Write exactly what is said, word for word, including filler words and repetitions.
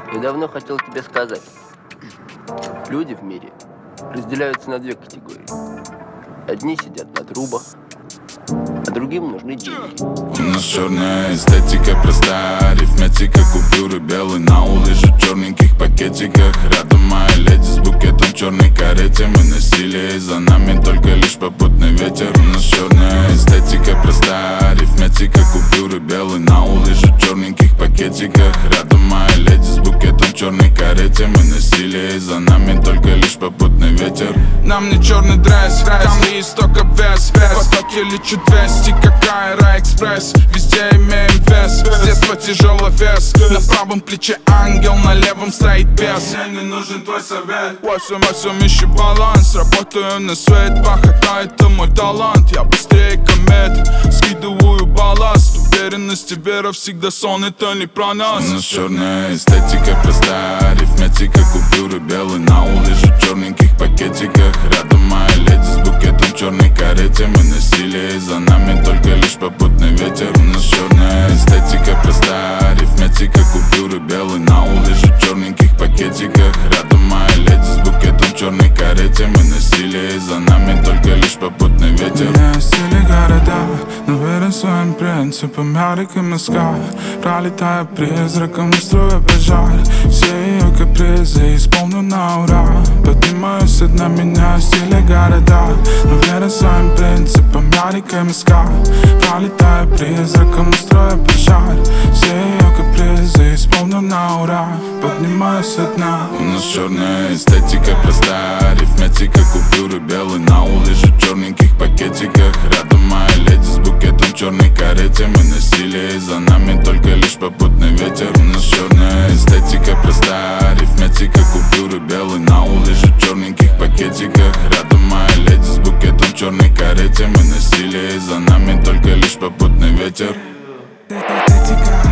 Я давно хотел тебе сказать. Люди в мире разделяются на две категории. Одни сидят на трубах, а другим нужны деньги. У нас черная эстетика, простая арифметика. Купюры белые на улице, черненьких пакетиках. Рядом моя леди с букетом в черной карете. Мы носили, и за нами только лишь попутный ветер. У нас черная эстетика, простая арифметика. Купюры белые на улице, черненьких пакетиках. Рядом моя леди с букетом в черной карете. Мы носили, и за нами только лишь попутный ветер. Нам не черный дресс, камни есть только вес. Потоки лечат двести, как Аэроэкспресс. Везде имеем вес, с детства тяжелый вес. На правом плече ангел, на левом стоит бес. Мне не нужен твой совет. Во всем, во всем ищу баланс. Работаю на свет, пахота это мой талант. Я быстрее комет, скидываю балласт. Уверенность и вера всегда сон, это не про нас. У нас черная эстетика, простая арифметика. Купюры белые на улице, черненьких пакетиках. Рядом моя леди с букетом в черной карете. Мы носили, и за нами только лишь попутный ветер. У нас черная эстетика, простая арифметика. Купюры белые на улице, черненьких пакетиках. Рядом моя леди с букетом в черной карете. Мы носили, и за нами только лишь попутный ветер. Я стиле города, но верен своим принципам. Ярик и мазка, пролетая призраком, устроя пожар. Все ее капризы исполню на ура. Поднимаюсь одна, меня стиле города, но верен своим принципам. Ярик и мазка, пролетая призраком, устроя пожар. Все ее капризы исполню на ура. Поднимаюсь одна. У нас черная эстетика, простая арифметика. Купюры белые на улице, черненьких пакетиках. Рядом моя леди с букетом в черной карете. Мы носили, и за нами только лишь попутный ветер. У нас черная эстетика, простая арифметика. Купюры белые на улице, черненьких пакетиках. Рядом моя леди с букетом в черной карете. Мы носили, и за нами только лишь попутный ветер. Эстетика.